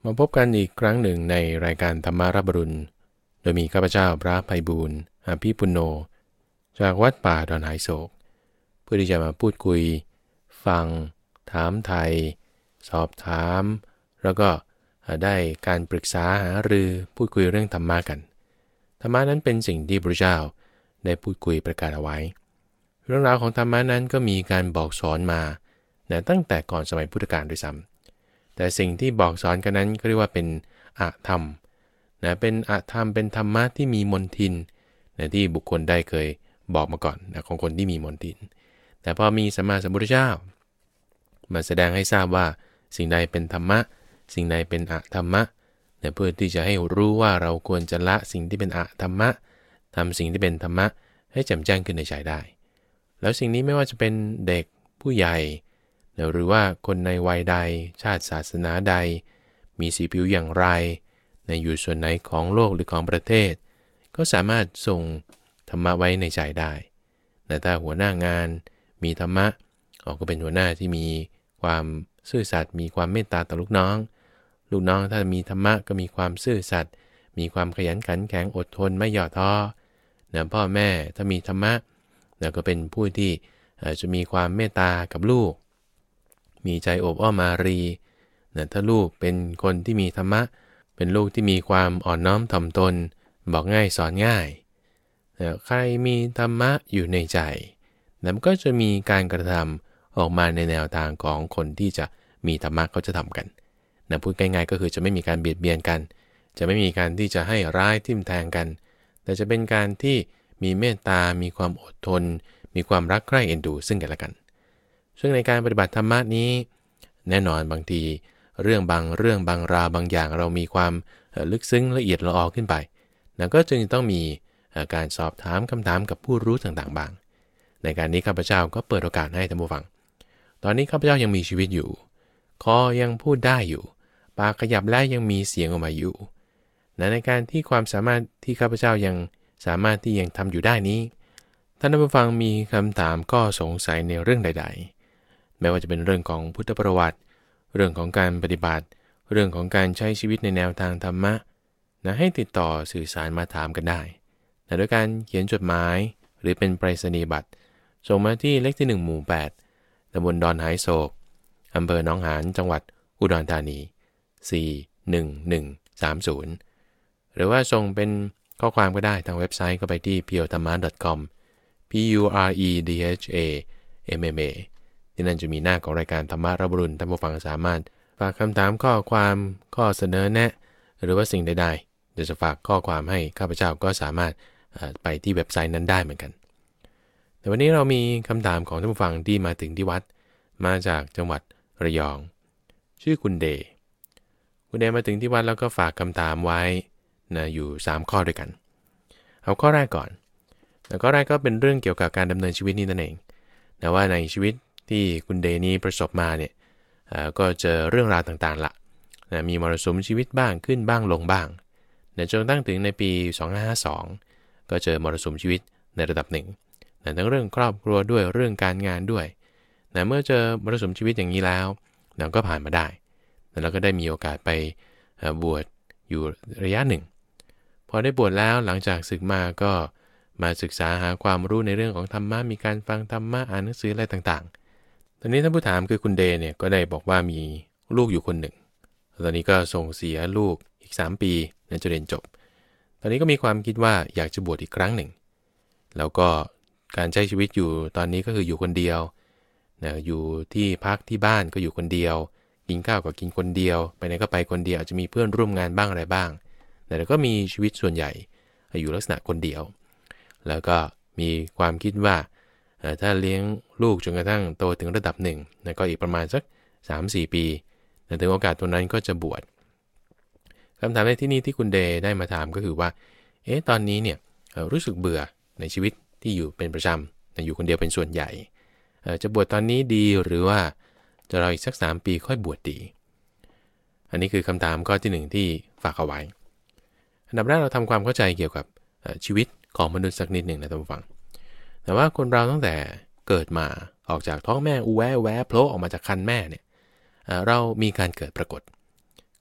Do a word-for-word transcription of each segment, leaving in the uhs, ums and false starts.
มาพบกันอีกครั้งหนึ่งในรายการธรรมารับอรุณโดยมีข้าพเจ้าพระไพบูลย์อภิปุณโญจากวัดป่าดอนหายโศกเพื่อที่จะมาพูดคุยฟังถามไทยสอบถามแล้วก็ได้การปรึกษาหารือพูดคุยเรื่องธรรมะกันธรรมะนั้นเป็นสิ่งที่พระเจ้าได้พูดคุยประกาศเอาไว้เรื่องราวของธรรมะนั้นก็มีการบอกสอนมานะตั้งแต่ก่อนสมัยพุทธกาลด้วยซ้ำแต่สิ่งที่บอกสอนกันนั้นก็เรียกว่าเป็นอะธรรมนะเป็นอะธรรมเป็นธรรมะที่มีมนทินนะที่บุคคลได้เคยบอกมาก่อนนะของคนที่มีมนทินแต่พอมีสัมมาสัมพุทธเจ้ามาแสดงให้ทราบว่าสิ่งใดเป็นธรรมะสิ่งใดเป็นอะธรรมะนะเพื่อที่จะให้รู้ว่าเราควรจะละสิ่งที่เป็นอะธรรมะทำสิ่งที่เป็นธรรมะให้แจ่มแจ้งขึ้นในใจได้แล้วสิ่งนี้ไม่ว่าจะเป็นเด็กผู้ใหญ่หรือว่าคนในวัยใดชาติศาสนาใดมีสีผิวอย่างไรในอยู่ส่วนไหนของโลกหรือของประเทศก็สามารถส่งธรรมะไว้ในใจได้แต่ถ้าหัวหน้างานมีธรรมะก็เป็นหัวหน้าที่มีความซื่อสัตย์มีความเมตตาต่อลูกน้องลูกน้องถ้ามีธรรมะก็มีความซื่อสัตย์มีความขยันขันแข็งอดทนไม่ย่อท้อนะพ่อแม่ถ้ามีธรรมะนะก็เป็นผู้ที่จะมีความเมตตากับลูกมีใจโอบอ้อมอารีนะถ้าลูกเป็นคนที่มีธรรมะเป็นลูกที่มีความอ่อนน้อมถ่อมตนบอกง่ายสอนง่ายนะใครมีธรรมะอยู่ในใจนะมันก็จะมีการกระทำออกมาในแนวทางของคนที่จะมีธรรมะเขาจะทำกันนะพูดง่ายๆก็คือจะไม่มีการเบียดเบียนกันจะไม่มีการที่จะให้ร้ายทิ่มแทงกันแต่จะเป็นการที่มีเมตตามีความอดทนมีความรักใคร่เอ็นดูซึ่งกันและกันซึ่งในการปฏิบัติธรรมะนี้แน่นอนบางทีเรื่องบางเรื่องบางราวบางอย่างเรามีความลึกซึ้งละเอียดละออขึ้นไปนะก็จึงต้องมีการสอบถามคำถามกับผู้รู้ต่างๆบ้างในการนี้ข้าพเจ้าก็เปิดโอกาสให้ท่านผู้ฟังตอนนี้ข้าพเจ้ายังมีชีวิตอยู่คอยังพูดได้อยู่ปากขยับและยังมีเสียงออกมาอยู่นะในการที่ความสามารถที่ข้าพเจ้ายังสามารถที่ยังทำอยู่ได้นี้ท่านผู้ฟังมีคำถามก็สงสัยในเรื่องใดๆไม่ว่าจะเป็นเรื่องของพุทธประวัติเรื่องของการปฏิบัติเรื่องของการใช้ชีวิตในแนวทางธรรมะนะให้ติดต่อสื่อสารมาถามกันได้นะโดยการเขียนจดหมายหรือเป็นไปรษณียบัตรส่งมาที่เลขที่หนึ่งหมู่แปดตำบลดอนหายโศกอำเภอหนองหานจังหวัดอุดรธานีสี่หนึ่งหนึ่งสามศูนย์หรือว่าส่งเป็นข้อความก็ได้ทางเว็บไซต์ก็ไปที่ พี โอ ธรรมะ ดอท คอม p u r e d h a m m a ที่นั่นจะมีหน้าของรายการธรรมะรับอรุณท่านผู้ฟังสามารถฝากคำถามข้อความข้อเสนอแนะหรือว่าสิ่งใดๆเดี๋ยวจะฝากข้อความให้ข้าพเจ้าก็สามารถไปที่เว็บไซต์นั้นได้เหมือนกันแต่วันนี้เรามีคำถามของท่านผู้ฟังที่มาถึงที่วัดมาจากจังหวัดระยองชื่อคุณเดย์คุณเดย์มาถึงที่วัดแล้วก็ฝากคำถามไว้นะอยู่สามข้อด้วยกันเอาข้อแรกก่อนแล้วข้อแรกก็เป็นเรื่องเกี่ยวกับการดำเนินชีวิตนี่นั่นเองแต่ว่าในชีวิตที่คุณเดย์นี้ประสบมาเนี่ยก็เจอเรื่องราวต่างๆละนะมีมรสุมชีวิตบ้างขึ้นบ้างลงบ้างนะจนตั้งถึงในปีสองพันห้าร้อยห้าสิบสองก็เจอมรสุมชีวิตในระดับหนึ่งนะทั้งเรื่องครอบครัวด้วยเรื่องการงานด้วยนะเมื่อเจอมรสุมชีวิตอย่างนี้แล้วเราก็ผ่านมาได้แล้วก็ได้มีโอกาสไปบวชอยู่ระยะหนึ่งพอได้บวชแล้วหลังจากศึกมาก็มาศึกษาหาความรู้ในเรื่องของธรรมะมีการฟังธรรมะอ่านหนังสืออะไรต่างๆตอนนี้ท่านผู้ถามคือคุณเดย์เนี่ยก็ได้บอกว่ามีลูกอยู่คนหนึ่งตอนนี้ก็ส่งเสียลูกอีกสามปีนั่นจะเรียนจบตอนนี้ก็มีความคิดว่าอยากจะบวชอีกครั้งหนึ่งแล้วก็การใช้ชีวิตอยู่ตอนนี้ก็คืออยู่คนเดียวนะอยู่ที่พักที่บ้านก็อยู่คนเดียวกินข้าวก็กินคนเดียวไปไหนก็ไปคนเดียวอาจจะมีเพื่อนร่วมงานบ้างอะไรบ้างแต่ก็มีชีวิตส่วนใหญ่อยู่ลักษณะคนเดียวแล้วก็มีความคิดว่าถ้าเลี้ยงลูกจนกระทั่งโตถึงระดับหนึ่งก็อีกประมาณสัก สามถึงสี่ ปีถึงโอกาสตัวนั้นก็จะบวชคำถามในที่นี้ที่คุณเดย์ได้มาถามก็คือว่าเอ๊ะตอนนี้เนี่ยรู้สึกเบื่อในชีวิตที่อยู่เป็นประจำอยู่คนเดียวเป็นส่วนใหญ่จะบวชตอนนี้ดีหรือว่าจะรออีกสักสามปีค่อยบวชดีอันนี้คือคำถามข้อที่หนึ่งที่ฝากเอาไว้อันดับแรกเราทำความเข้าใจเกี่ยวกับชีวิตของมนุษย์สักนิดหนึ่งนะท่านผู้ฟังแต่ว่าคนเราตั้งแต่เกิดมาออกจากท้องแม่อูแวะแวะโผล่ออกมาจากครรภ์แม่เนี่ยเรามีการเกิดปรากฏ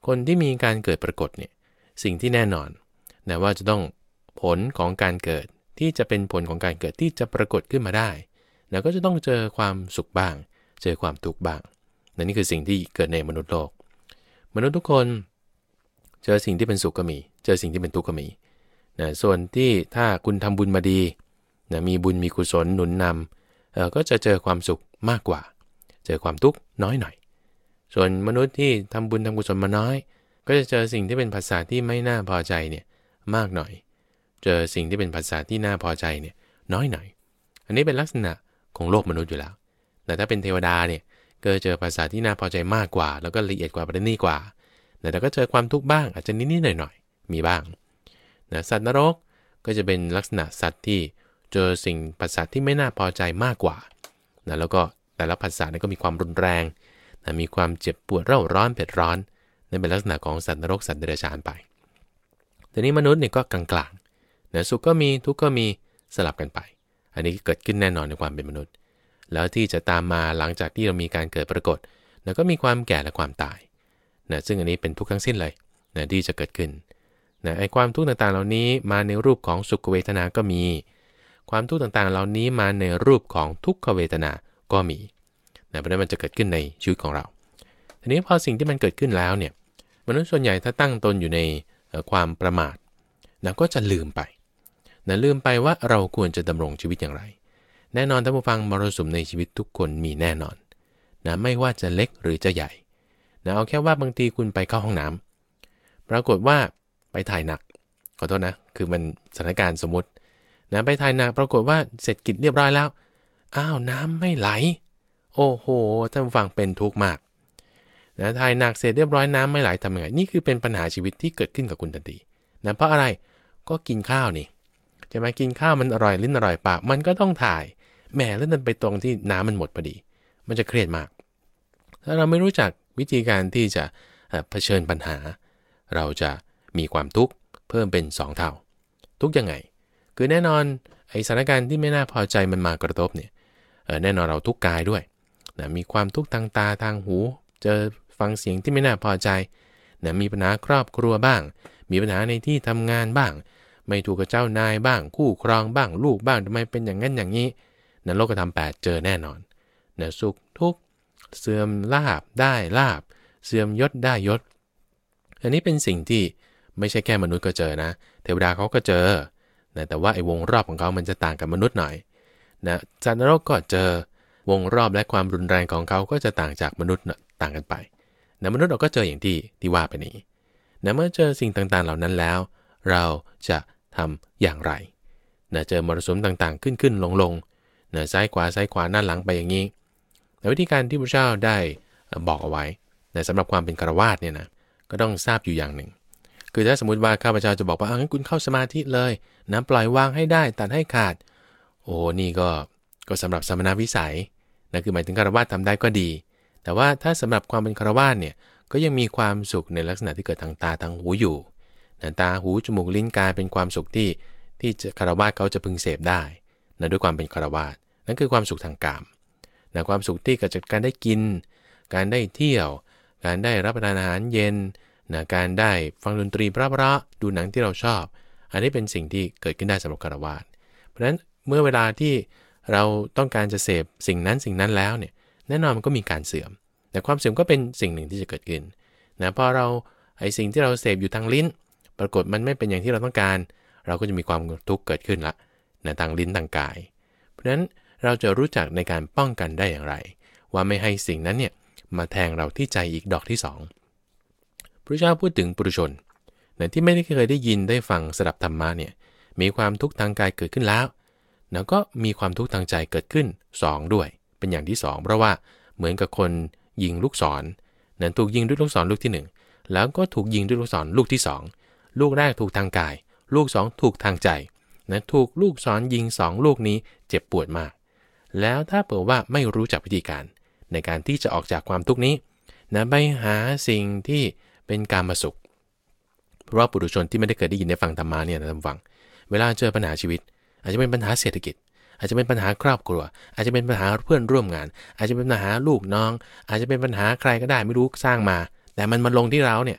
คนที่มีการเกิดปรากฏเนี่ยสิ่งที่แน่นอนนะว่าจะต้องผลของการเกิดที่จะเป็นผลของการเกิดที่จะปรากฏขึ้นมาได้นะก็จะต้องเจอความสุขบ้างเจอความทุกข์บ้างนะนี่คือสิ่งที่เกิดในมนุษย์โลกมนุษย์ทุกคนเจอสิ่งที่เป็นสุขก็มีเจอสิ่งที่เป็นทุกข์ก็มีนะส่วนที่ถ้าคุณทำบุญมาดีนะมีบุญมีกุศลหนุนนำเอ่อก็จะเจอความสุขมากกว่าเจอความทุกข์น้อยหน่อยส่วนมนุษย์ที่ทำบุญทำกุศลมาน้อยก็จะเจอสิ่งที่เป็นภาษาที่ไม่น่าพอใจเนี่ยมากหน่อยเจอสิ่งที่เป็นภาษาที่น่าพอใจเนี่ยน้อยหน่อยอันนี้เป็นลักษณะของโลกมนุษย์อยู่แล้วแต่ถ้าเป็นเทวดาเนี่ยก็เจอภาษาที่น่าพอใจมากกว่าแล้วก็ละเอียดกว่าประณีตกว่าแต่ก็เจอความทุกข์บ้างอาจจะนิดๆหน่อยๆมีบ้างนะสัตว์นรกก็จะเป็นลักษณะสัตว์ที่เจอสิ่งภาษาที่ไม่น่าพอใจมากกว่านะแล้วก็แต่ละภาษาเนี่ยก็มีความรุนแรงนะมีความเจ็บปวดเร่าร้อนเผ็ดร้อนนั่นเป็นลักษณะของสัตว์นรกสัตว์เดรัจฉานไปแต่นี้มนุษย์เนี่ยก็กลางๆนะสุขก็มีทุกข์ก็มีสลับกันไปอันนี้เกิดขึ้นแน่นอนในความเป็นมนุษย์แล้วที่จะตามมาหลังจากที่เรามีการเกิดปรากฏนะก็มีความแก่และความตายนะซึ่งอันนี้เป็นทุกข์ทั้งสิ้นเลยนะที่จะเกิดขึ้นนะไอ้ความทุกข์ต่างๆเหล่านี้มาในรูปของสุขเวทนาก็มีความทุกข์ต่างๆเหล่านี้มาในรูปของทุกขเวทนาก็มีนะเพราะนั้นมันจะเกิดขึ้นในชีวิตของเราทีนี้พอสิ่งที่มันเกิดขึ้นแล้วเนี่ยมนุษย์ส่วนใหญ่ถ้าตั้งตนอยู่ในความประมาทนะก็จะลืมไปนะลืมไปว่าเราควรจะดำรงชีวิตอย่างไรแน่นอนท่านผู้ฟังมรสุมในชีวิตทุกคนมีแน่นอนนะไม่ว่าจะเล็กหรือจะใหญ่นะเอาแค่ว่าบางทีคุณไปเข้าห้องน้ำปรากฏว่าไปถ่ายหนักขอโทษนะคือมันสถานการณ์สมมตินะไปถ่ายหนักปรากฏว่าเสร็จกิจเรียบร้อยแล้วอ้าวน้ำไม่ไหลโอ้โหท่านผู้ฟังเป็นทุกข์มากนะถ่ายหนักเสร็จเรียบร้อยน้ำไม่ไหลทำยังไงนี่คือเป็นปัญหาชีวิตที่เกิดขึ้นกับคุณทันทีนะเพราะอะไรก็กินข้าวนี่จะมากินข้าวมันอร่อยลิ้นอร่อยปากมันก็ต้องถ่ายแหมแล้วนั่นไปตรงที่น้ำมันหมดพอดีมันจะเครียดมากถ้าเราไม่รู้จักวิธีการที่จะเผชิญปัญหาเราจะมีความทุกข์เพิ่มเป็นสองเท่าทุกยังไงคือแน่นอนไอ้สถานการณ์ที่ไม่น่าพอใจมันมากระทบเนี่ยแน่นอนเราทุกข์กายด้วยนะมีความทุกข์ทางตาทางหูเจอฟังเสียงที่ไม่น่าพอใจนะมีปัญหาครอบครัวบ้างมีปัญหาในที่ทำงานบ้างไม่ถูกกับเจ้านายบ้างคู่ครองบ้างลูกบ้างทำไมเป็นอย่างนั้นอย่างนี้นะโลกธรรมแปดเจอแน่นอนนะสุขทุกข์เสื่อมลาภได้ลาภเสื่อมยศได้ยศอันนี้เป็นสิ่งที่ไม่ใช่แค่มนุษย์ก็เจอนะเทวดาเขาก็เจอนะแต่ว่าไอ้วงรอบของเขามันจะต่างกับมนุษย์หน่อยนะสัตว์นรกก็เจอวงรอบและความรุนแรงของเขาก็จะต่างจากมนุษย์นะต่างกันไปนะมนุษย์เราก็เจออย่างที่ที่ว่าไปนี้นะเมื่อเจอสิ่งต่างๆเหล่านั้นแล้วเราจะทำอย่างไรนะเจอมรสุมต่างๆขึ้นขึ้นลงลงนะซ้ายขวาซ้ายขวาหน้าหลังไปอย่างนี้แต่วิธีการที่พระเจ้าได้บอกเอาไว้นะสำหรับความเป็นฆราวาสเนี่ยนะก็ต้องทราบอยู่อย่างหนึ่งคือถ้าสมมติว่าข้าพเจ้าจะบอกว่างั้นคุณเข้าสมาธิเลยนะปล่อยวางให้ได้ตัดให้ขาดโอ้นี่ก็ก็สำหรับสมณวิสัยนะคือหมายถึงฆราวาสทำได้ก็ดีแต่ว่าถ้าสำหรับความเป็นฆราวาสเนี่ยก็ยังมีความสุขในลักษณะที่เกิดทางตาทางหูอยู่นะตาหูจมูกลิ้นกายเป็นความสุขที่ที่ฆราวาสเขาจะพึงเสพได้นะด้วยความเป็นฆราวาสนั่นคือความสุขทางกามนะความสุขที่เกิดจากการได้กินการได้เที่ยวการได้รับประทานอาหารเย็นนะการได้ฟังดนตรีเพราะๆดูหนังที่เราชอบอันนี้เป็นสิ่งที่เกิดขึ้นได้สำหรับฆราวาสเพราะฉะนั้นเมื่อเวลาที่เราต้องการจะเสพสิ่งนั้นสิ่งนั้นแล้วเนี่ยแน่นอนมันก็มีการเสื่อมแต่ความเสื่อมก็เป็นสิ่งหนึ่งที่จะเกิดขึ้นนะพอเราไอ้สิ่งที่เราเสพอยู่ทางลิ้นปรากฏมันไม่เป็นอย่างที่เราต้องการเราก็จะมีความทุกข์เกิดขึ้นละนะทางลิ้นทางกายเพราะฉะนั้นเราจะรู้จักในการป้องกันได้อย่างไรว่าไม่ให้สิ่งนั้นเนี่ยมาแทงเราที่ใจอีกดอกที่สองพระเจ้าพูดถึงปุถุชนนะที่ไม่ได้เคยได้ยินได้ฟังสดับธรรมะเนี่ยมีความทุกข์ทางกายเกิดขึ้นแล้วแล้วก็มีความทุกข์ทางใจเกิดขึ้นสองด้วยเป็นอย่างที่สองเพราะว่าเหมือนกับคนยิงลูกศรนั้นถูกยิงด้วยลูกศรลูกที่หนึ่งแล้วก็ถูกยิงด้วยลูกศรลูกที่สองลูกแรกถูกทางกายลูกสองถูกทางใจนะถูกลูกศรยิงสองลูกนี้เจ็บปวดมากแล้วถ้าเปิดว่าไม่รู้จักวิธีการในการที่จะออกจากความทุกข์นี้นะไปหาสิ่งที่เป็นกามสุขเพราะว่าปุถุชนที่ไม่ได้เคยได้ยินได้ฟังธรรมะเนี่ยนะท่านฟังเวลาเจอปัญหาชีวิตอาจจะเป็นปัญหาเศรษฐกิจอาจจะเป็นปัญหาครอบครัวอาจจะเป็นปัญหาเพื่อนร่วมงานอาจจะเป็นปัญหาลูกน้องอาจจะเป็นปัญหาใครก็ได้ไม่รู้สร้างมาแต่มันมาลงที่เราเนี่ย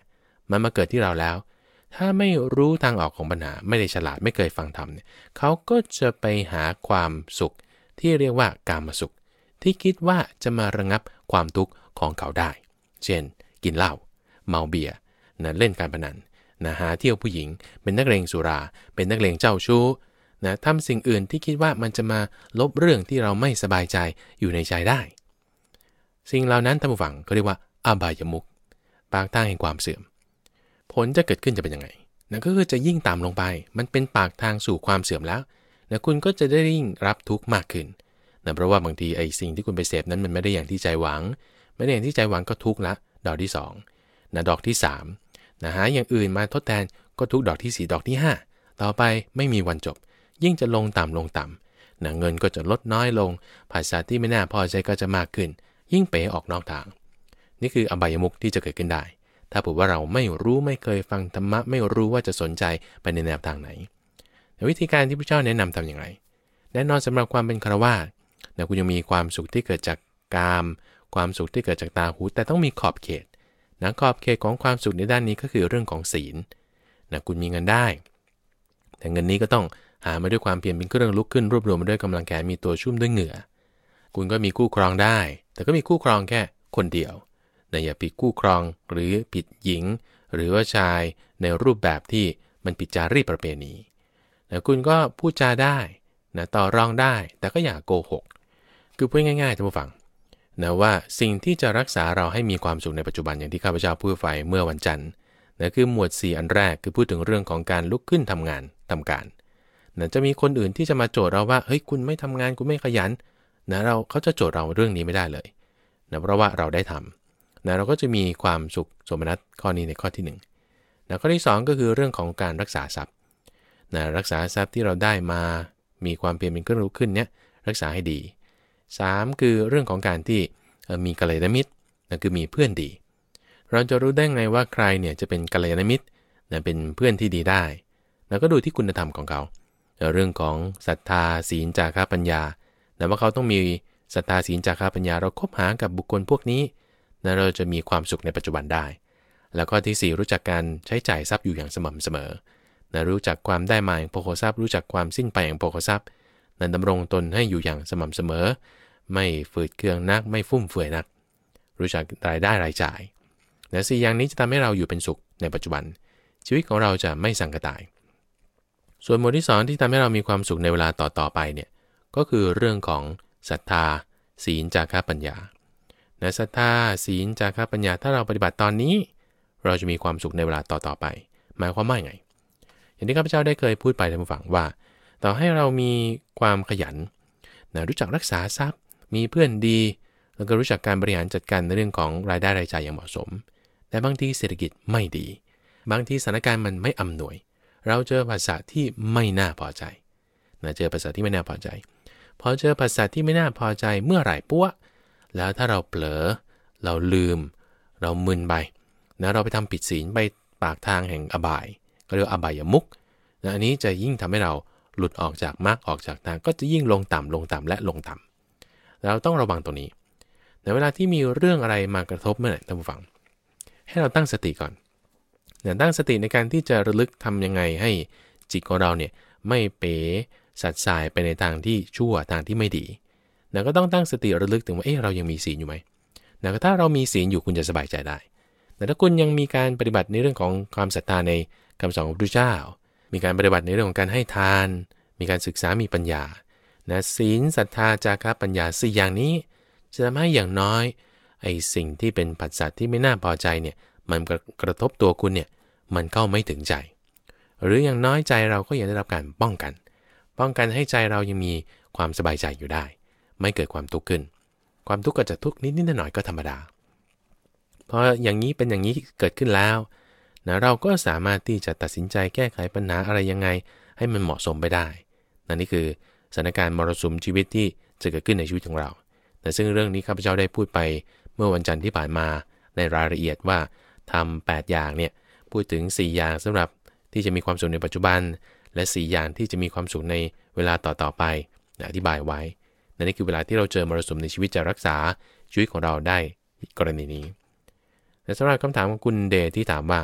มันมาเกิดที่เราแล้วถ้าไม่รู้ทางออกของปัญหาไม่ได้ฉลาดไม่เคยฟังธรรมเนี่ยเขาก็จะไปหาความสุขที่เรียกว่ากามสุขที่คิดว่าจะมาระงับความทุกข์ของเขาได้เช่นกินเหล้าเมาเบียร์นะเล่นการพนันนะหาเที่ยวผู้หญิงเป็นนักเลงสุราเป็นนักเลงเจ้าชู้นะทำสิ่งอื่นที่คิดว่ามันจะมาลบเรื่องที่เราไม่สบายใจอยู่ในใจได้สิ่งเหล่านั้นท่านผู้ฟังก็เรียกว่าอบายมุขปากทางแห่งความเสื่อมผลจะเกิดขึ้นจะเป็นยังไงนะก็คือจะยิ่งต่ำลงไปมันเป็นปากทางสู่ความเสื่อมแล้วนะคุณก็จะได้ยิ่งรับทุกข์มากขึ้นนะเพราะว่าบางทีไอ้สิ่งที่คุณไปเสพนั้นมันไม่ได้อย่างที่ใจหวังไม่ได้อย่างที่ใจหวังก็ทุกข์ละดอกที่สองนะดอกที่สามนะหาอย่างอื่นมาทดแทนก็ทุกข์ดอกที่สี่ดอกที่ห้าต่อไปไม่มีวันจบยิ่งจะลงต่ำลงต่ำนะเงินก็จะลดน้อยลงภาษาที่ไม่น่าพอใจก็จะมากขึ้นยิ่งเป๋ออกนอกทางนี่คืออบายมุขที่จะเกิดขึ้นได้ถ้าผมว่าเราไม่รู้ไม่เคยฟังธรรมะไม่รู้ว่าจะสนใจไปในแนวทางไหนวิธีการที่พระเจ้าแนะนำทำอย่างไรแน่นอนสำหรับความเป็นฆราวาสนะคุณยังมีความสุขที่เกิดจากกามความสุขที่เกิดจากตาหูแต่ต้องมีขอบเขตนะขอบเขตของความสุขในด้านนี้ก็คือเรื่องของศีลนะคุณมีเงินได้แต่เงินนี้ก็ต้องหามาด้วยความเพียรเป็นเครื่องลุกขึ้นรวบรวมมาด้วยกำลังแขนมีตัวชุ่มด้วยเหงื่อคุณก็มีคู่ครองได้แต่ก็มีคู่ครองแค่คนเดียวนะอย่าผิดคู่ครองหรือผิดหญิงหรือว่าชายในรูปแบบที่มันผิดจารีตประเพณีนะคุณก็พูดจาได้นะต่อรองได้แต่ก็อย่าโกหกคือพูดง่ายๆท่านผู้ฟังนะว่าสิ่งที่จะรักษาเราให้มีความสุขในปัจจุบันอย่างที่ข้าพเจ้าพูดไปเมื่อวันจันทร์นะคือหมวดสี่อันแรกคือพูดถึงเรื่องของการลุกขึ้นทำงานทำการนะจะมีคนอื่นที่จะมาโจทย์เราว่าเฮ้ยคุณไม่ทำงานคุณไม่ขยันนะเราเขาจะโจทย์เราเรื่องนี้ไม่ได้เลยนะเพราะว่าเราได้ทำนะเราก็จะมีความสุขสมนัตข้อนี้ในข้อที่หนึ่งนะข้อที่สองก็คือเรื่องของการรักษาทรัพย์นะรักษาทรัพย์ที่เราได้มามีความเพียรเป็นเครื่องลุกขึ้นเนี่ยรักษาให้ดีสามคือเรื่องของการที่มีกัลยาณมิตรนั่นคือมีเพื่อนดีเราจะรู้ได้ไงว่าใครเนี่ยจะเป็นกัลยาณมิตรนะเป็นเพื่อนที่ดีได้เราก็ดูที่คุณธรรมของเขาเรื่องของศรัทธาศีลจาคะปัญญานะว่าเขาต้องมีศรัทธาศีลจาคะปัญญาเราคบหากับบุคคลพวกนี้นะเราจะมีความสุขในปัจจุบันได้แล้วก็ที่สี่รู้จักการใช้จ่ายทรัพย์อยู่อย่างสม่ำเสมอนะรู้จักความได้มาแห่งโภคทรัพย์รู้จักความสิ้นไปแห่งโภคทรัพย์นั้นดำรงตนให้อยู่อย่างสม่ำเสมอไม่ฝืดเคืองนักไม่ฟุ่มเฟือยนักรู้จักรายได้รายจ่ายและสี่อย่างนี้จะทำให้เราอยู่เป็นสุขในปัจจุบันชีวิตของเราจะไม่สังกตายส่วนหมวดที่สองที่ทำให้เรามีความสุขในเวลาต่อๆไปเนี่ยก็คือเรื่องของศรัทธาศีลจาคะปัญญาในศรัทธาศีลจาคะปัญญาถ้าเราปฏิบัติตอนนี้เราจะมีความสุขในเวลาต่อๆไปหมายความว่าไงอย่างที่ข้าพเจ้าได้เคยพูดไปท่านผู้ฟังว่าต่อให้เรามีความขยันนะรู้จักรักษาทรัพย์มีเพื่อนดีแล้วก็รู้จักการบริหารจัดการในเรื่องของรายได้รายจ่ายอย่างเหมาะสมแต่บางทีเศรษฐกิจไม่ดีบางทีสถานการณ์มันไม่อำนวยเราเจอภาษาที่ไม่น่าพอใจนะเจอภาษาที่ไม่น่าพอใจพอเจอภาษาที่ไม่น่าพอใจเมื่อไหร่ปั๊วแล้วถ้าเราเผลอเราลืมเรามึนไปนะเราไปทำผิดศีลไปปากทางแห่งอบายก็เรียกอบายมุขนะอันนี้จะยิ่งทำให้เราหลุดออกจากมรรคออกจากทางก็จะยิ่งลงต่ำลงต่ำและลงต่ำเราต้องระวังตรงนี้ในเวลาที่มีเรื่องอะไรมากระทบเมื่อไหร่ท่านผู้ฟังให้เราตั้งสติก่อนนะตั้งสติในการที่จะระลึกทำยังไงให้จิตของเราเนี่ยไม่เป๋สัดสายไปในทางที่ชั่วทางที่ไม่ดีนะก็ต้องตั้งสติระลึกถึงว่าเอ๊ะเรายังมีศีลอยู่ไหมนะถ้าเรามีศีลอยู่คุณจะสบายใจได้แต่ถ้าคุณยังมีการปฏิบัติในเรื่องของความศรัทธาในคำสอนของพระพุทธเจ้ามีการปฏิบัติในเรื่องของการให้ทานมีการศึกษามีปัญญานะศีลศรัทธาจาคะปัญญาสี่อย่างนี้จะทำให้อย่างน้อยไอ้สิ่งที่เป็นปัจจัยที่ไม่น่าพอใจเนี่ยมันกระทบตัวคุณเนี่ยมันเข้าไม่ถึงใจหรืออย่างน้อยใจเราก็ยังได้รับการป้องกันป้องกันให้ใจเรายังมีความสบายใจอยู่ได้ไม่เกิดความทุกข์ขึ้นความทุกข์ก็จะทุกข์นิดๆหน่อยๆก็ธรรมดาพออย่างนี้เป็นอย่างนี้เกิดขึ้นแล้วนะเราก็สามารถที่จะตัดสินใจแก้ไขปัญหาอะไรยังไงให้มันเหมาะสมไปได้นั่นนี่คือสถานการณ์มรสุมชีวิตที่จะเกิดขึ้นในชีวิตของเราแต่ซึ่งเรื่องนี้ข้าพเจ้าได้พูดไปเมื่อวันจันทร์ที่ผ่านมาในรายละเอียดว่าทำแปดอย่างเนี่ยพูดถึงสี่อย่างสำหรับที่จะมีความสุขในปัจจุบันและสี่อย่างที่จะมีความสุขในเวลาต่อๆไปอธิบายไว้นั่นนี่คือเวลาที่เราเจอมรสุมในชีวิตจะรักษาชีวิตของเราได้กรณีนี้แต่สำหรับคำถามของคุณเดชที่ถามว่า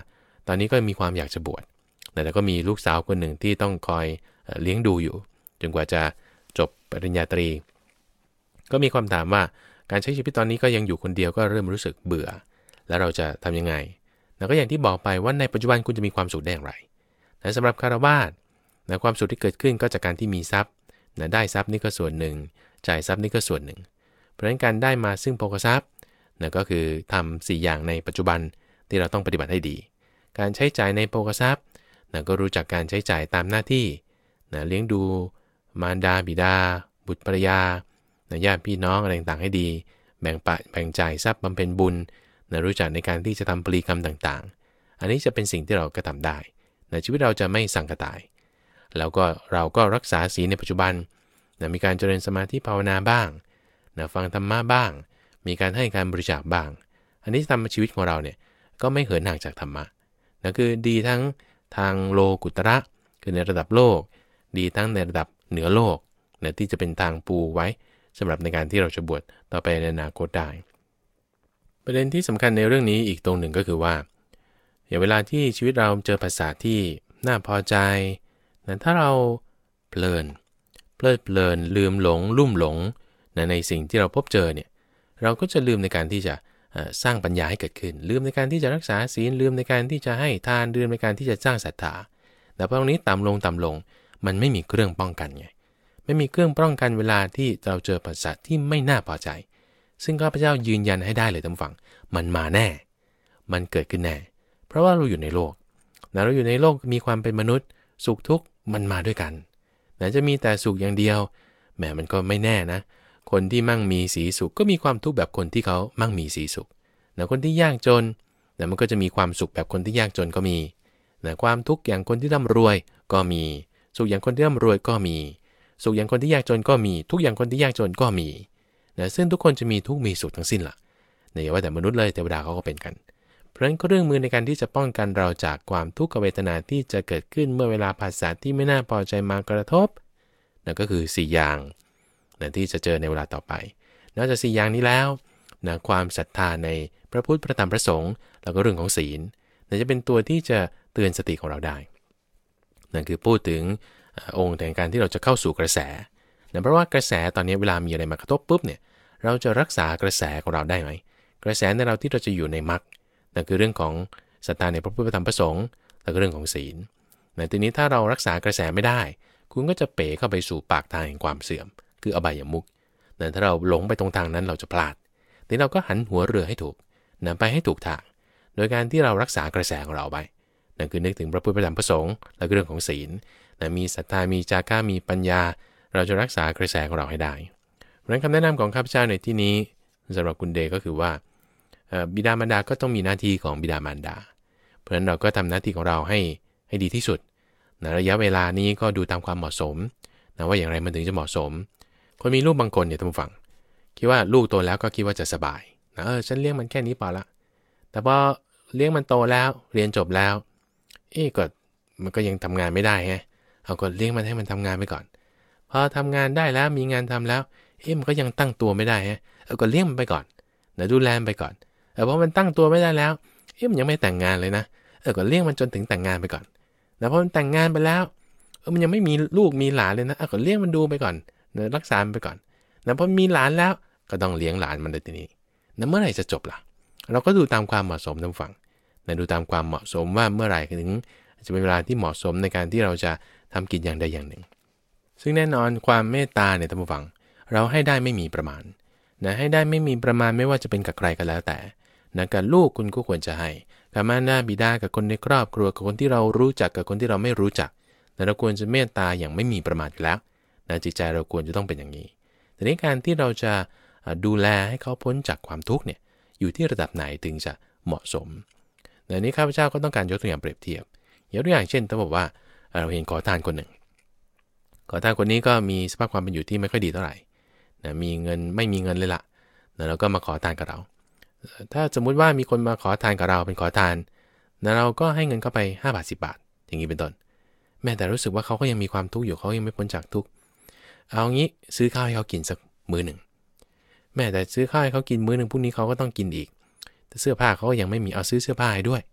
ตอนนี้ก็มีความอยากจะบวชแต่ก็มีลูกสาวคนหนึ่งที่ต้องคอยเลี้ยงดูอยู่จนกว่าจะจบปริญญาตรีก็มีความถามว่าการใช้ชีวิตตอนนี้ก็ยังอยู่คนเดียวก็เริ่มรู้สึกเบื่อแล้วเราจะทำยังไงแล้วก็อย่างที่บอกไปว่าในปัจจุบันคุณจะมีความสุขได้อย่างไรแต่สำหรับคฤหัสถ์นะความสุขที่เกิดขึ้นก็จากการที่มีทรัพย์นะได้ทรัพย์นี่ก็ส่วนหนึ่งจ่ายทรัพย์นี่ก็ส่วนหนึ่งเพราะฉะนั้นการได้มาซึ่งโภคทรัพย์นะก็คือทำสี่อย่างในปัจจุบันที่เราต้องปฏิบัติให้ดีการใช้จ่ายในโภคทรัพย์นะก็รู้จักการใช้จ่ายตามหน้าที่นะเลี้ยงดูมารดาบิดาบุตรภรรยานะญาติพี่น้องอะไรต่างๆให้ดีแบ่งปะแบ่งจ่ายทรัพย์บำเพ็ญบุญนะรู้จักในการที่จะทำปรีกรรมต่างๆอันนี้จะเป็นสิ่งที่เรากระทำได้นะชีวิตเราจะไม่สังกตายแล้วก็เราก็รักษาศีลในปัจจุบันนะมีการเจริญสมาธิภาวนาบ้างนะฟังธรรมะบ้างมีการให้การบริจาคบ้างอันนี้ทำให้ชีวิตของเราเนี่ยก็ไม่เหินห่างจากธรรมะนะคือดีทั้งทางโลกุตระคือในระดับโลกดีทั้งในระดับเหนือโลกนะที่จะเป็นทางปูไว้สำหรับในการที่เราจะบวชต่อไปในอนาคตได้ประเด็นที่สำคัญในเรื่องนี้อีกตรงหนึ่งก็คือว่าอย่างเวลาที่ชีวิตเราเจอภาษาที่น่าพอใจนะถ้าเราเพลินเพลิดเพลินลืมหลงลุ่มหลงนะในสิ่งที่เราพบเจอเนี่ยเราก็จะลืมในการที่จะสร้างปัญญาให้เกิดขึ้นลืมในการที่จะรักษาศีลลืมในการที่จะให้ทานลืมในการที่จะสร้างศรัทธาแต่พอตรงนี้ต่ำลงต่ำลงมันไม่มีเครื่องป้องกันไงไม่มีเครื่องป้องกันเวลาที่เราเจอภาษาที่ไม่น่าพอใจซึ่งข้าพเจ้ายืนยันให้ได้เลยท่านฟังมันมาแน่มันเกิดขึ้นแน่เพราะว่าเราอยู่ในโลกนะเราอยู่ในโลกมีความเป็นมนุษย์สุขทุกข์มันมาด้วยกันนะจะมีแต่สุขอย่างเดียวแหมมันก็ไม่แน่นะคนที่มั่งมีสีสุขก็มีความทุกข์แบบคนที่เขามั่งมีสีสุขนะคนที่ยากจนนะมันก็จะมีความสุขแบบคนที่ยากจนก็มีนะความทุกข์อย่างคนที่ร่ำรวยก็มีสุขอย่างคนที่ร่ำรวยก็มีสุขอย่างคนที่ยากจนก็มีทุกอย่างคนที่ยากจนก็มีนะซึ่งทุกคนจะมีทุกข์มีสุขทั้งสิ้นล่ะนะอย่าว่าแต่มนุษย์เลยเทวดาเขาก็เป็นกันเพราะฉะนั้นเครื่องมือในการที่จะป้องกันเราจากความทุกขเวทนาที่จะเกิดขึ้นเมื่อเวลาภาษาที่ไม่น่าพอใจมากระทบนั่นก็คือสี่อย่างนะที่จะเจอในเวลาต่อไปนอกจากสี่อย่างนี้แล้วนะความศรัทธาในพระพุทธพระธรรมพระสงฆ์แล้วก็เรื่องของศีลนะจะเป็นตัวที่จะเตือนสติของเราได้นั่นคือพูดถึงองค์แห่งการที่เราจะเข้าสู่กระแสนะเพราะว่ากระแสตอนนี้เวลามีอะไรมากระทบปุ๊บเนี่ยเราจะรักษากระแสของเราได้ไหมกระแสในเราที่เราจะอยู่ในมรรคนั่นคือเรื่องของศรัทธาในพระพุทธพระธรรมพระสงฆ์แล้วก็เรื่องของศีลนะทีนี้ถ้าเรารักษากระแสไม่ได้คุณก็จะเป๋เข้าไปสู่ปากทางแห่งความเสื่อมคืออบายมุขนะถ้าเราหลงไปตรงทางนั้นเราจะพลาดทีนี้เราก็หันหัวเรือให้ถูกนะไปให้ถูกทางโดยการที่เรารักษากระแสของเราไปนั่นคือนึกถึงพระพุทธพระธรรมพระสงฆ์แล้วก็เรื่องของศีลนะมีศรัทธามีจาระมีปัญญาเราจะรักษากระแสของเราให้ได้เพราะฉะนั้นคำแนะนำของข้าพเจ้าในที่นี้สำหรับคุณเดย์ก็คือว่าบิดามารดาก็ต้องมีหน้าที่ของบิดามารดาเพราะฉะนั้นเราก็ทำหน้าที่ของเราให้ให้ดีที่สุดนะระยะเวลานี้ก็ดูตามความเหมาะสมนะว่าอย่างไรมันถึงจะเหมาะสมคนมีลูกบางคนเนี่ยท่านผู้ฟังคิดว่าลูกโตแล้วก็คิดว่าจะสบายนะเออฉันเลี้ยงมันแค่นี้พอละแต่พอเลี้ยงมันโตแล้วเรียนจบแล้วเอ๊ะก็มันก็ยังทำงานไม่ได้ฮะเอาก็เลี้ยงมันให้มันทำงานไปก่อนพอทำงานได้แล้วมีงานทำแล้วเอ๊ะมันก็ยังตั้งตัวไม่ได้ฮะเอาก็เลี้ยงมันไปก่อนนะดูแลมันไปก่อนเออเพราะมันตั้งตัวไม่ได้แล้วเอ๊ะมันยังไม่แต่งงานเลยนะเออก็เลี้ยงมันจนถึงแต่งงานไปก่อนแต่พอมันแต่งงานไปแล้วเออมันยังไม่มีลูกมีหลานเลยนะเออก็เลี้ยงมันดูไปก่อนนะรักษามันไปก่อนแล้วพอมีหลานแล้วก็ต้องเลี้ยงหลานมันเลยทีนี้แล้วเมื่อไหร่จะจบล่ะเราก็ดูตามความเหมาะสมท่านผู้ฟังนะดูตามความเหมาะสมว่าเมื่อไหร่ถึงจะเป็นเวลาที่เหมาะสมในการที่เราจะทำกิจอย่างใดอย่างหนึ่งซึ่งแน่นอนความเมตตาเนี่ยท่านผู้ฟังเราให้ได้ไม่มีประมาณนะให้ได้ไม่มีประมาณไม่ว่าจะเป็นกับใครก็แล้วแต่นะกับลูกคุณก็ควรจะให้กับมารดาบิดากับคนในครอบครัวกับคนที่เรารู้จักกับคนที่เราไม่รู้จักแต่เราควรจะเมตตาอย่างไม่มีประมาณอยู่แล้วนะจิตใจเราควรจะต้องเป็นอย่างนี้แต่ในการที่เราจะดูแลให้เขาพ้นจากความทุกข์เนี่ยอยู่ที่ระดับไหนถึงจะเหมาะสมในนี้ข้าพเจ้าก็ต้องการยกตัวอย่างเปรียบเทียบยกตัวอย่างเช่นถ้าบอกว่าเราเห็นขอทานคนหนึ่งขอทานคนนี้ก็มีสภาพความเป็นอยู่ที่ไม่ค่อยดีเท่าไหร่นะมีเงินไม่มีเงินเลยล่ะนะเราก็มาขอทานกับเราถ้าสมมุติว่ามีคนมาขอทานกับเราเป็นขอทานนะเราก็ให้เงินเข้าไปห้าบาทสิบบาทอย่างนี้เป็นต้นแม้แต่รู้สึกว่าเขาก็ยังมีความทุกข์อยู่เขายังไม่พ้นจากทุกข์เอางี้ซื้อข้าวให้เขากินสักมื้อหนึ่งแม้แต่ซื้อข้าวให้เขากินมื้อหนึ่งพรุ่งนี้เขาก็ต้องกินอีกแต่เสื้อผ้าเขาก็ยังไม่มีเอาซื้อเสื้อผ้าให้ด้วย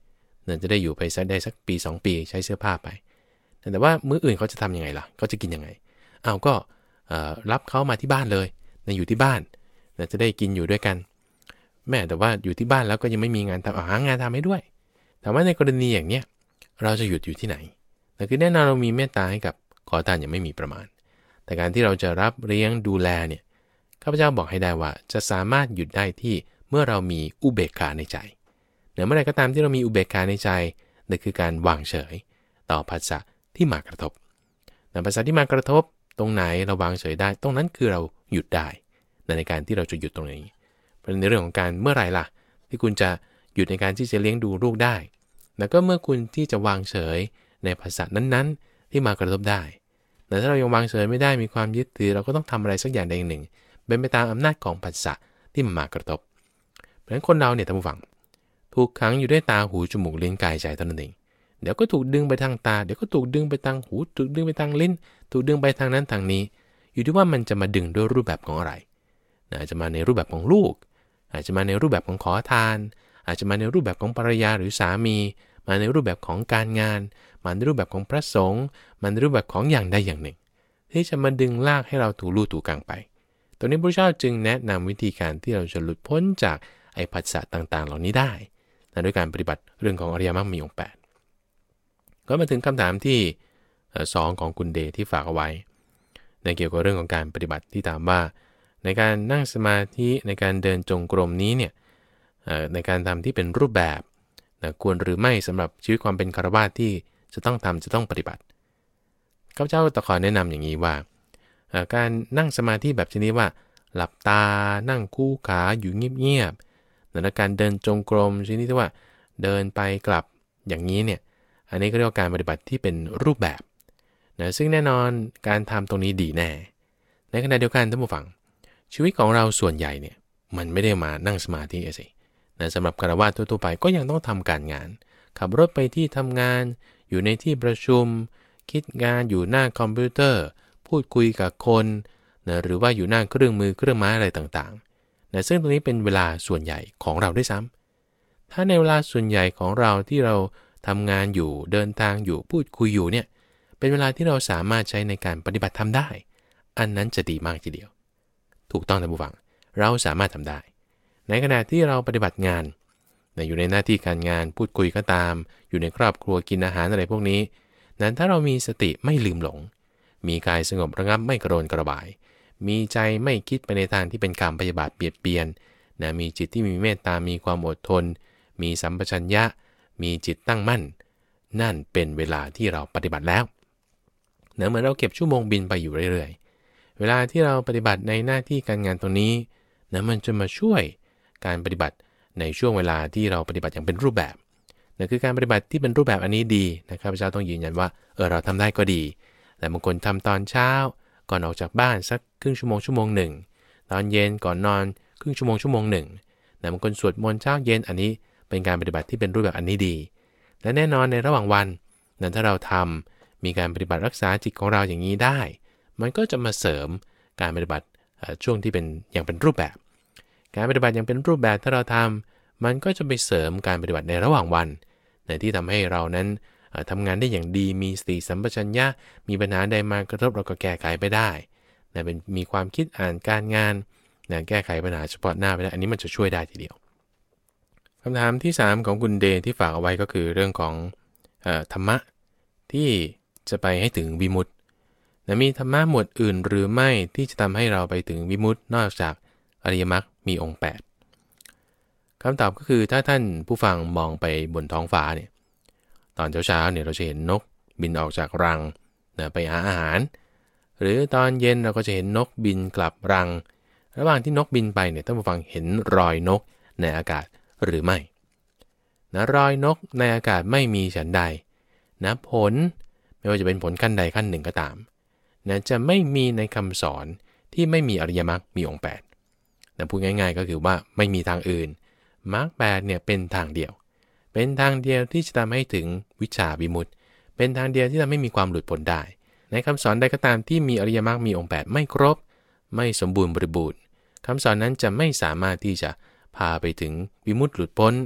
เนี่ยจะได้อยู่ไปสักได้สักปีสองปีใช้เสื้อผ้าไปแต่ว่ามื้ออื่นเขาจะทำยังไงล่ะเขาจะกินยังไงอ้าวก็รับเขามาที่บ้านเลยเนี่ยอยู่ที่บ้านเนี่ยจะได้กินอยู่ด้วยกันแม่แต่ว่าอยู่ที่บ้านแล้วก็ยังไม่มีงานทำหางานทำให้ด้วยแต่ว่าในกรณีอย่างเนี้ยเราจะหยุดอยู่ที่ไหนแต่คือแน่นอนเรามีเมตตาให้กับขอทานอย่างไม่มีประมาณแต่การที่เราจะรับเลี้ยงดูแลเนี่ยข้าพเจ้าบอกให้ได้ว่าจะสามารถหยุดได้ที่เมื่อเรามีอุเบกขาในใจเมื่อใดก็ตามที่เรามีอุเบกขาในใจนั่นคือการวางเฉยต่อภาษาที่มากระทบแต่ภาษาที่มากระทบตรงไหนเราวางเฉยได้ตรงนั้นคือเราหยุดได้ในการที่เราจะหยุดตรงนี้เป็นในเรื่องของการเมื่อไหร่ล่ะที่คุณจะหยุดในการที่จะเลี้ยงดูลูกได้แล้วก็เมื่อคุณที่จะวางเฉยในภาษานั้นๆที่มากระทบได้แต่ถ้าเรายังวางเฉยไม่ได้มีความยึดถือเราก็ต้องทำอะไรสักอย่างใดอย่างหนึ่งเป็นไปตามอำนาจของภาษาที่มันมากระทบเพราะฉะนั้นคนเราเนี่ยท่านผู้ฟังถูกขังอยู่ด้วยตาหูจมูกลิ้นกายใจเท่านั้นเองเดี๋ยวก็ถูกดึงไปทางตาเดี๋ยวก็ถูกดึงไปทางหูถูกดึงไปทางลิ้นถูกดึงไปทางนั้นทางนี้อยู่ที่ว่ามันจะมาดึงด้วยรูปแบบของอะไรอาจจะมาในรูปแบบของลูกอาจจะมาในรูปแบบของขอทานอาจจะมาในรูปแบบของภรรยาหรือสามีมาในรูปแบบของการงานมาในรูปแบบของพระสงฆ์มาในรูปแบบของอย่างใดอย่างหนึ่งที่จะมาดึงลากให้เราถูลู่ถูกลางไปตรงนี้พระเจ้าจึงแนะนำวิธีการที่เราจะหลุดพ้นจากไอ้ผัสสะต่างๆเหล่านี้ได้ด้วยการปฏิบัติเรื่องของอริยมรรคมีองค์แปดก็มาถึงคำถามที่สองของคุณเดชที่ฝากเอาไว้ในเกี่ยวกับเรื่องของการปฏิบัติที่ถามว่าในการนั่งสมาธิในการเดินจงกรมนี้เนี่ยในการทำที่เป็นรูปแบบควรหรือไม่สำหรับชีวิตความเป็นฆราวาสที่จะต้องทำจะต้องปฏิบัติข้าพเจ้าตะขอแนะนำอย่างนี้ว่าการนั่งสมาธิแบบชนิดว่าหลับตานั่งคู่ขาอยู่เงียบๆในการเดินจงกรมชนิดที่ว่าเดินไปกลับอย่างนี้เนี่ยอันนี้ก็เรียกว่าการปฏิบัติที่เป็นรูปแบบนะซึ่งแน่นอนการทำตรงนี้ดีแน่ในขณะเดียวกันท่านผู้ฟังชีวิตของเราส่วนใหญ่เนี่ยมันไม่ได้มานั่งสมาธิสินะสำหรับฆราวาสทั่วๆไปก็ยังต้องทำการงานขับรถไปที่ทำงานอยู่ในที่ประชุมคิดงานอยู่หน้าคอมพิวเตอร์พูดคุยกับคนนะหรือว่าอยู่หน้าเครื่องมือเครื่องไม้อะไรต่างๆนะซึ่งตรงนี้เป็นเวลาส่วนใหญ่ของเราด้วยซ้ำถ้าในเวลาส่วนใหญ่ของเราที่เราทำงานอยู่เดินทางอยู่พูดคุยอยู่เนี่ยเป็นเวลาที่เราสามารถใช้ในการปฏิบัติทำได้อันนั้นจะดีมากทีเดียวถูกต้องท่านผู้ฟังเราสามารถทำได้ในขณะที่เราปฏิบัติงานอยู่ในหน้าที่การงานพูดคุยก็ตามอยู่ในครอบครัวกินอาหารอะไรพวกนี้นั้นถ้าเรามีสติไม่ลืมหลงมีกายสงบระงับไม่กระโดนกระบายมีใจไม่คิดไปในทางที่เป็นการพยาบาทเบียดเบียนนะมีจิตที่มีเมตตามีความอดทนมีสัมปชัญญะมีจิตตั้งมั่นนั่นเป็นเวลาที่เราปฏิบัติแล้วเนื่องเหมือนเราเก็บชั่วโมงบินไปอยู่เรื่อยๆเวลาที่เราปฏิบัติในหน้าที่การงานตรงนี้นะมันจะมาช่วยการปฏิบัติในช่วงเวลาที่เราปฏิบัติอย่างเป็นรูปแบบนั่นคือการปฏิบัติที่เป็นรูปแบบอันนี้ดีนะครับพระเจ้าต้องยืนยันว่าเออเราทำได้ก็ดีแต่บางคนทำตอนเช้าก่อนออกจากบ้านสักครึ่งชั่วโมงชั่วโมงหนึ่งตอนเย็นก่อนนอนครึ่งชั่วโมงชั่วโมงหนึ่งแต่บางคนสวดมนต์เช้าเย็นอันนี้เป็นการปฏิบัติที่เป็นรูปแบบอันนี้ดีและแน่นอนในระหว่างวันนั้นถ้าเราทำมีการปฏิบัติรักษาจิตของเราอย่างนี้ได้มันก็จะมาเสริมการปฏิบัติช่วงที่เป็นอย่างเป็นรูปแบบการปฏิบัติอย่างเป็นรูปแบบถ้าเราทำมันก็จะไปเสริมการปฏิบัติในระหว่างวันในที่ทำให้เรานั้นทำงานได้อย่างดีมีสติสัมปชัญญะมีปัญหาใดมากระทบเราก็แก้ไขไปได้นะเป็นมีความคิดอ่านการงานนะแก้ไขปัญหาเฉพาะหน้าไปได้อันนี้มันจะช่วยได้ทีเดียวคำถามที่สามของคุณเดย์ที่ฝากเอาไว้ก็คือเรื่องของเอ่อธรรมะที่จะไปให้ถึงวิมุตตินะมีธรรมะหมวดอื่นหรือไม่ที่จะทำให้เราไปถึงวิมุตตินอกจากอริยมรรคมีองค์แปดคำตอบก็คือถ้าท่านผู้ฟังมองไปบนท้องฟ้าเนี่ยตอนเช้าๆเนี่ยเราจะเห็นนกบินออกจากรังนะไปหาอาหารหรือตอนเย็นเราก็จะเห็นนกบินกลับรังระหว่างที่นกบินไปเนี่ยท่านผู้ฟังเห็นรอยนกในอากาศหรือไม่นะรอยนกในอากาศไม่มีฉันใดนะผลไม่ว่าจะเป็นผลขั้นใดขั้นหนึ่งก็ตามนะจะไม่มีในคำสอนที่ไม่มีอริยมรรคมีองค์แปดนะพูดง่ายๆก็คือว่าไม่มีทางอื่นมรรคแปดเนี่ยเป็นทางเดียวเป็นทางเดียวที่จะทำให้ถึงวิชาวิมุตติเป็นทางเดียวที่ทำให้มีความหลุดพ้นได้ในคำสอนใดก็ตามที่มีอริยมรรคมีองค์แปดไม่ครบไม่สมบูรณ์บริบูรณ์คำสอนนั้นจะไม่สามารถที่จะพาไปถึงวิมุตติหลุดพ้น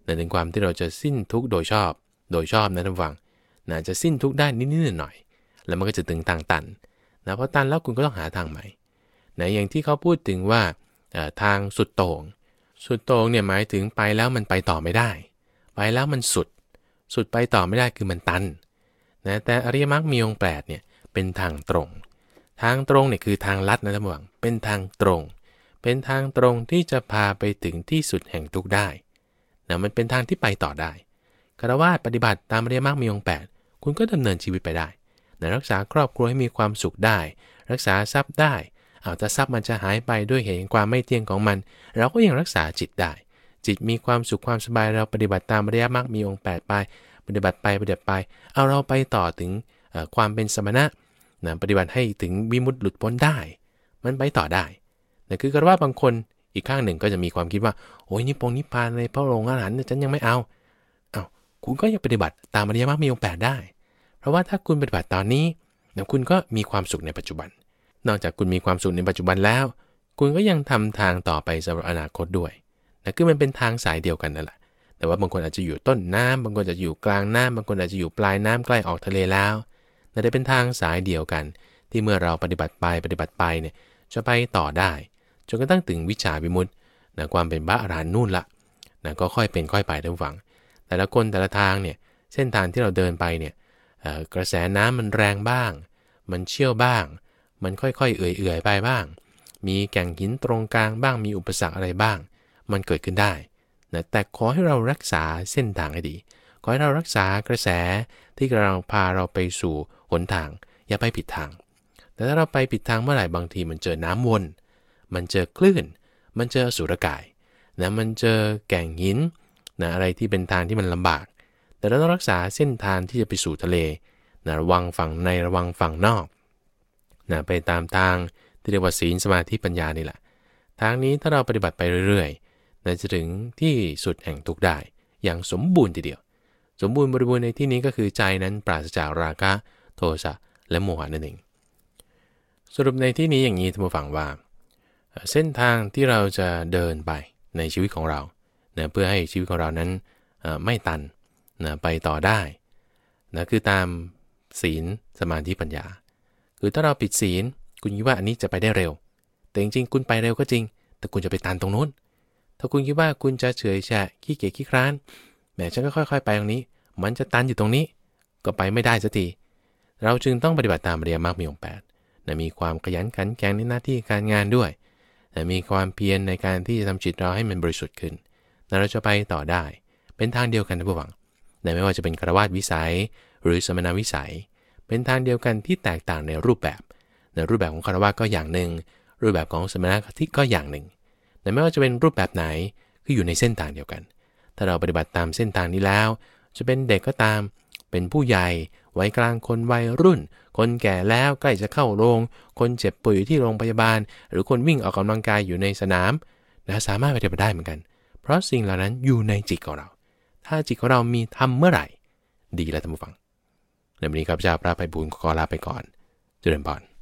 นะถึงความที่เราจะสิ้นทุกข์โดยชอบโดยชอบนะท่านฟังนะจะสิ้นทุกข์ได้นิดๆหน่อยๆแล้วมันก็จะถึงทางตันนะเพราะตันแล้วคุณก็ต้องหาทางใหม่นะอย่างที่เขาพูดถึงว่าทางสุดโต่งสุดโต่งเนี่ยหมายถึงไปแล้วมันไปต่อไม่ได้ไปแล้วมันสุดสุดไปต่อไม่ได้คือมันตันนะแต่อริยมรรคมีองค์แปดเนี่ยเป็นทางตรงทางตรงเนี่ยคือทางลัดนะท่านผู้ฟังเป็นทางตรงเป็นทางตรงที่จะพาไปถึงที่สุดแห่งทุกข์ได้นะมันเป็นทางที่ไปต่อได้ฆราวาสปฏิบัติตามอริยมรรคมีองค์แปดคุณก็ดำเนินชีวิตไปได้นะรักษาครอบครัวให้มีความสุขได้รักษาทรัพย์ได้เอาแต่ทรัพย์มันจะหายไปด้วยเหตุแห่งความไม่เที่ยงของมันเราก็ยังรักษาจิตได้จิตมีความสุขความสบายเราปฏิบัติตามอริยมรรคมีองค์แปดไปปฏิบัติไปปฏิบัติไปเอาเราไปต่อถึงความเป็นสมณะนะปฏิบัติให้ถึงวิมุตติหลุดพ้นได้มันไปต่อได้นะคือกระว่าบางคนอีกข้างหนึ่งก็จะมีความคิดว่าโอ้ยนิพพงนิพพานในพระองค์อรหันต์ฉันยังไม่เอาเอาคุณก็ยังปฏิบัติตามอริยมรรคมีองค์แปดได้เพราะว่าถ้าคุณปฏิบัติตอนนี้นะคุณก็มีความสุขในปัจจุบันนอกจากคุณมีความสุขในปัจจุบันแล้วคุณก็ยังทำทางต่อไปสำหรับอนาคตด้วยนะคือมันเป็นทางสายเดียวกันนั่นแหละแต่ว่าบางคนอาจจะอยู่ต้นน้ำบางคนอาจจะอยู่กลางน้ำบางคนอาจจะอยู่ปลายน้ำใกล้ออกทะเลแล้วแต่ได้เป็นทางสายเดียวกันที่เมื่อเราปฏิบัติไปปฏิบัติไปเนี่ยจะไปต่อได้จนกระทั่งถึงวิชาวิมุตตินะความเป็นพระอรหันต์นู่นละนะก็ค่อยเป็นค่อยไปท่านฟังแต่ละคนแต่ละทางเนี่ยเส้นทางที่เราเดินไปเนี่ยกระแสน้ำมันแรงบ้างมันเชี่ยวบ้างมันค่อยๆเอื่อยๆไปบ้างมีแก่งหินตรงกลางบ้างมีอุปสรรคอะไรบ้างมันเกิดขึ้นได้นะแต่ขอให้เรารักษาเส้นทางให้ดีขอให้เรารักษากระแสที่กำลังพาเราไปสู่หนทางอย่าไปผิดทางแต่ถ้าเราไปผิดทางเมื่อไหร่บางทีมันเจอน้ำวนมันเจอคลื่นมันเจออสุรกายนะมันเจอแก่งหินนะอะไรที่เป็นทางที่มันลำบากแต่เราต้องรักษาเส้นทางที่จะไปสู่ทะเลนะระวังฝั่งในระวังฝั่งนอกนะไปตามทางที่เรียกว่าศีลสมาธิปัญญานี่แหละทางนี้ถ้าเราปฏิบัติไปเรื่อยๆนะจะถึงที่สุดแห่งทุกข์ได้อย่างสมบูรณ์ทีเดียวสมบูรณ์บริบูรณ์ในที่นี้ก็คือใจนั้นปราศจากราคะโทสะและโมหะนั่นเองสรุปในที่นี้อย่างนี้ท่านผู้ฟังว่าเส้นทางที่เราจะเดินไปในชีวิตของเรานะเพื่อให้ชีวิตของเรานั้นไม่ตันนะไปต่อได้นะคือตามศีลสมาธิปัญญาคือถ้าเราปิดศีลคุณคิดว่าอันนี้จะไปได้เร็วแต่จริงๆคุณไปเร็วก็จริงแต่คุณจะไปตันตรงนู้นถ้าคุณคิดว่าคุณจะเฉยแฉะขี้เกียจขี้คร้านแหมฉันก็ค่อยๆไปตรงนี้มันจะตันอยู่ตรงนี้ก็ไปไม่ได้สักทีเราจึงต้องปฏิบัติตามอริยมรรคมีองค์แปดนะมีความขยันขันแข็งในหน้าที่การงานด้วยนะมีความเพียรในการที่จะทำจิตเราให้มันบริสุทธิ์ขึ้นนะเราจะไปต่อได้เป็นทางเดียวกันนะผู้ฟังนะไม่ว่าจะเป็นฆราวาสวิสัยหรือสมณวิสัยเป็นทางเดียวกันที่แตกต่างในรูปแบบในรูปแบบของฆราวาสก็อย่างหนึ่งรูปแบบของสมณะที่ก็อย่างหนึ่งแต่ไม่ว่าจะเป็นรูปแบบไหนก็อยู่ในเส้นทางเดียวกันถ้าเราปฏิบัติตามเส้นทางนี้แล้วจะเป็นเด็กก็ตามเป็นผู้ใหญ่วัยกลางคนวัยรุ่นคนแก่แล้วใกล้จะเข้าโรงคนเจ็บป่วยอยู่ที่โรงพยาบาลหรือคนวิ่งออกกำลังกายอยู่ในสนามนะสามารถปฏิบัติได้เหมือนกันเพราะสิ่งเหล่านั้นอยู่ในจิตของเราถ้าจิตของเรามีธรรมเมื่อไหร่ดีแล้วท่านผู้ฟังในวันนี้ครับเจ้าพระไพบูลย์ขอลาไปก่อนเจริญพร